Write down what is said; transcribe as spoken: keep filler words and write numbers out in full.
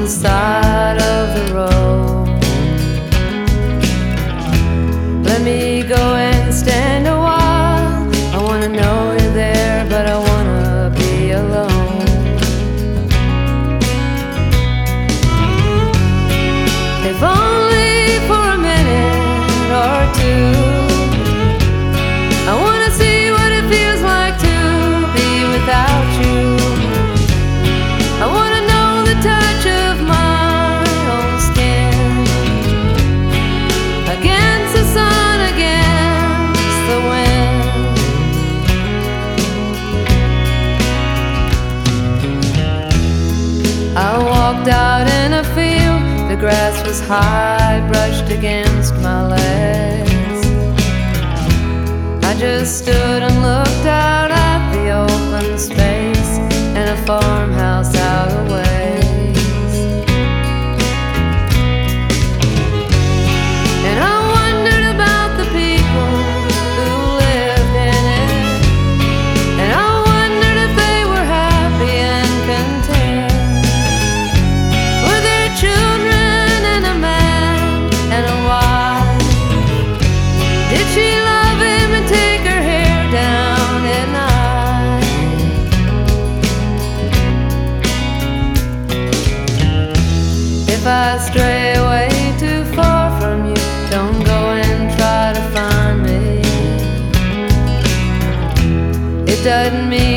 side of the road. Let me go and stand a while. I wanna know you're there, but I wanna be alone. If only for a minute or two, I wanna see what it feels like to be without you. I wanna know the touch of my own skin against the sun, against the wind. I walked out in a field. The grass was high, brushed against my legs. I just stood and looked out at the open space in a farmhouse out of ways. And I wondered about the people who lived in it, and I wondered if they were happy and content. Were there children and a man and a wife? Did she love him and take her hair down at night? If I stray away too far from you, don't go and try to find me. It doesn't mean